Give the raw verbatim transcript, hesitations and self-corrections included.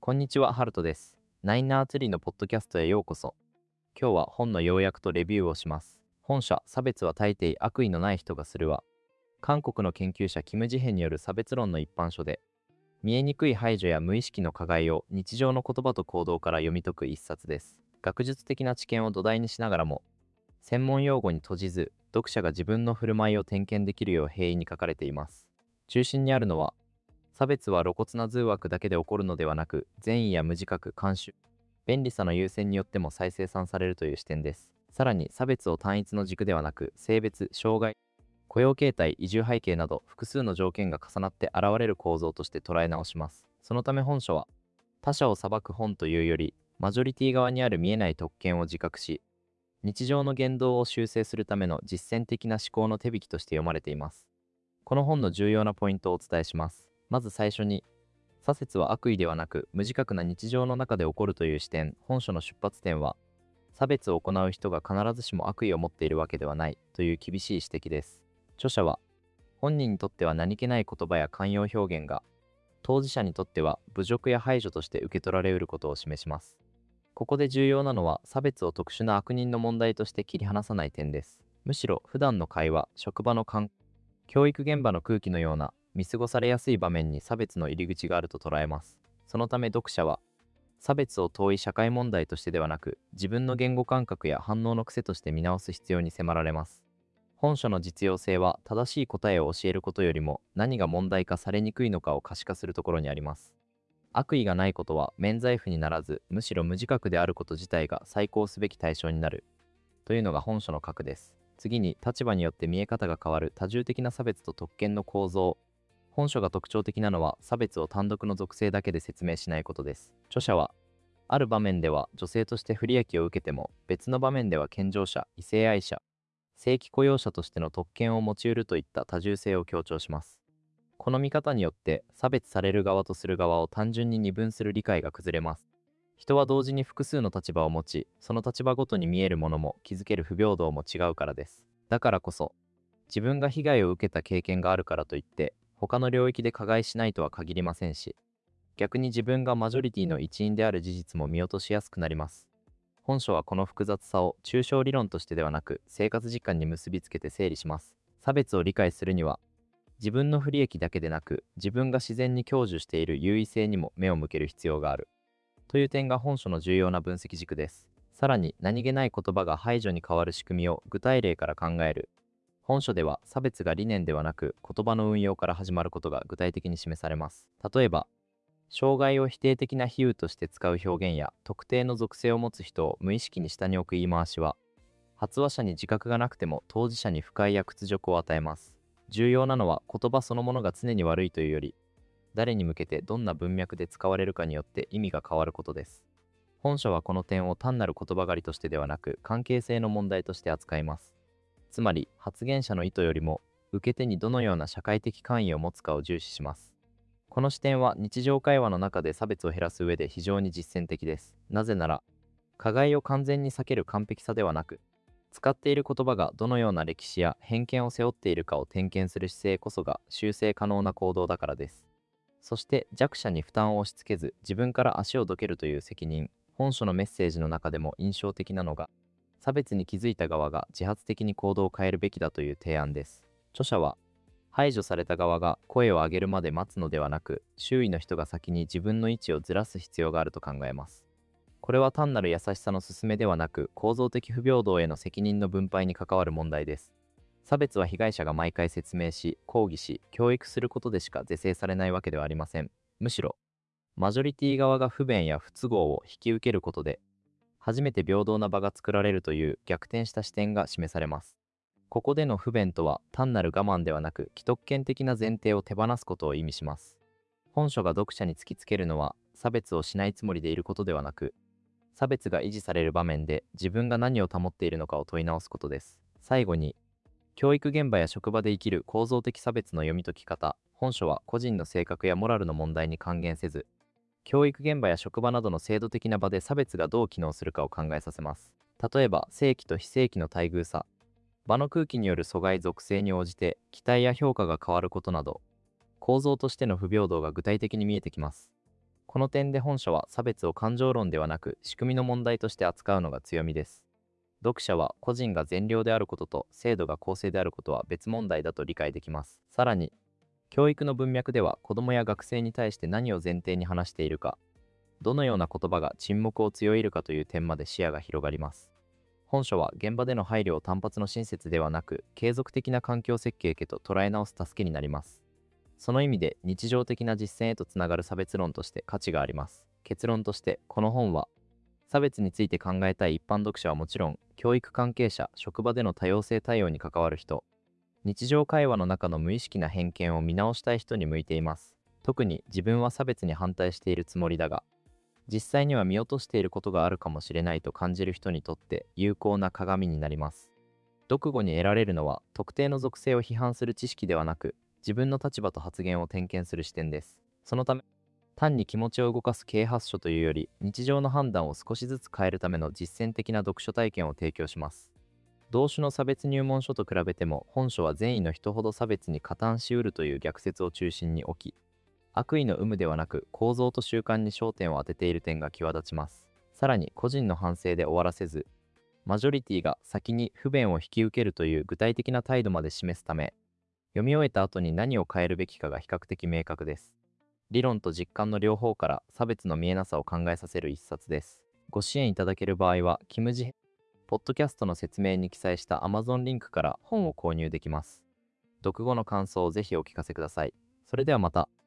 こんにちは、ハルトです。ナインナーツリーのポッドキャストへようこそ。今日は本の要約とレビューをします。本書、差別は大抵悪意のない人がするは、韓国の研究者キム・ジヘによる差別論の一般書で、見えにくい排除や無意識の加害を日常の言葉と行動から読み解く一冊です。学術的な知見を土台にしながらも、専門用語に閉じず、読者が自分の振る舞いを点検できるよう平易に書かれています。中心にあるのは、差別は露骨な図枠だけで起こるのではなく、善意や無自覚、慣習、便利さの優先によっても再生産されるという視点です。さらに、差別を単一の軸ではなく、性別、障害、雇用形態、移住背景など複数の条件が重なって現れる構造として捉え直します。そのため本書は、他者を裁く本というより、マジョリティ側にある見えない特権を自覚し、日常の言動を修正するための実践的な思考の手引きとして読まれています。この本の重要なポイントをお伝えします。まず最初に、差別は悪意ではなく無自覚な日常の中で起こるという視点。本書の出発点は、差別を行う人が必ずしも悪意を持っているわけではないという厳しい指摘です。著者は、本人にとっては何気ない言葉や慣用表現が、当事者にとっては侮辱や排除として受け取られうることを示します。ここで重要なのは、差別を特殊な悪人の問題として切り離さない点です。むしろ普段の会話、職場の環教育現場の空気のような見過ごされやすい場面に差別の入り口があると捉えます。そのため読者は、差別を遠い社会問題としてではなく、自分の言語感覚や反応の癖として見直す必要に迫られます。本書の実用性は、正しい答えを教えることよりも、何が問題化されにくいのかを可視化するところにあります。悪意がないことは免罪符にならず、むしろ無自覚であること自体が再考すべき対象になるというのが本書の核です。次に、立場によって見え方が変わる多重的な差別と特権の構造。本書が特徴的なのは、差別を単独の属性だけで説明しないことです。著者は、ある場面では女性として不利益を受けても、別の場面では健常者、異性愛者、正規雇用者としての特権を持ち得るといった多重性を強調します。この見方によって、差別される側とする側を単純に二分する理解が崩れます。人は同時に複数の立場を持ち、その立場ごとに見えるものも気づける不平等も違うからです。だからこそ、自分が被害を受けた経験があるからといって、他の領域で加害しないとは限りませんし、逆に自分がマジョリティの一員である事実も見落としやすくなります。本書はこの複雑さを抽象理論としてではなく、生活実感に結びつけて整理します。差別を理解するには、自分の不利益だけでなく、自分が自然に享受している優位性にも目を向ける必要があるという点が本書の重要な分析軸です。さらに、何気ない言葉が排除に変わる仕組みを具体例から考える。本書では、差別が理念ではなく言葉の運用から始まることが具体的に示されます。例えば、障害を否定的な比喩として使う表現や、特定の属性を持つ人を無意識に下に置く言い回しは、発話者に自覚がなくても当事者に不快や屈辱を与えます。重要なのは、言葉そのものが常に悪いというより、誰に向けてどんな文脈で使われるかによって意味が変わることです。本書はこの点を単なる言葉狩りとしてではなく、関係性の問題として扱います。つまり、発言者の意図よりも、受け手にどのような社会的関与を持つかを重視します。この視点は日常会話の中で差別を減らす上で非常に実践的です。なぜなら、加害を完全に避ける完璧さではなく、使っている言葉がどのような歴史や偏見を背負っているかを点検する姿勢こそが修正可能な行動だからです。そして弱者に負担を押し付けず自分から足をどけるという責任。本書のメッセージの中でも印象的なのが、差別に気づいた側が自発的に行動を変えるべきだという提案です。著者は、排除された側が声を上げるまで待つのではなく、周囲の人が先に自分の位置をずらす必要があると考えます。これは単なる優しさの勧めではなく、構造的不平等への責任の分配に関わる問題です。差別は被害者が毎回説明し、抗議し、教育することでしか是正されないわけではありません。むしろ、マジョリティ側が不便や不都合を引き受けることで、初めて平等な場が作られるという逆転した視点が示されます。ここでの不便とは、単なる我慢ではなく、既得権的な前提を手放すことを意味します。本書が読者に突きつけるのは、差別をしないつもりでいることではなく、差別が維持される場面で自分が何を保っているのかを問い直すことです。最後に、教育現場や職場で生きる構造的差別の読み解き方。本書は個人の性格やモラルの問題に還元せず、教育現場や職場などの制度的な場で差別がどう機能するかを考えさせます。例えば、正規と非正規の待遇差、場の空気による阻害属性に応じて期待や評価が変わることなど、構造としての不平等が具体的に見えてきます。 この点で本書は差別を感情論ではなく仕組みの問題として扱うのが強みです。読者は個人が善良であることと制度が公正であることは別問題だと理解できます。さらに、教育の文脈では子供や学生に対して何を前提に話しているか、どのような言葉が沈黙を強いるかという点まで視野が広がります。本書は現場での配慮を単発の親切ではなく、継続的な環境設計へと捉え直す助けになります。その意味で日常的な実践へとつながる差別論として価値があります。結論として、この本は、差別について考えたい一般読者はもちろん、教育関係者、職場での多様性対応に関わる人、日常会話の中の無意識な偏見を見直したい人に向いています。特に自分は差別に反対しているつもりだが、実際には見落としていることがあるかもしれないと感じる人にとって有効な鏡になります。読後に得られるのは特定の属性を批判する知識ではなく、自分の立場と発言を点検する視点です。そのため、単に気持ちを動かす啓発書というより、日常の判断を少しずつ変えるための実践的な読書体験を提供します。同種の差別入門書と比べても、本書は善意の人ほど差別に加担しうるという逆説を中心に置き、悪意の有無ではなく構造と習慣に焦点を当てている点が際立ちます。さらに個人の反省で終わらせず、マジョリティが先に不便を引き受けるという具体的な態度まで示すため、読み終えた後に何を変えるべきかが比較的明確です。理論と実感の両方から差別の見えなさを考えさせる一冊です。ご支援いただける場合は、キムジポッドキャストの説明に記載した Amazon リンクから本を購入できます。読後の感想をぜひお聞かせください。それではまた。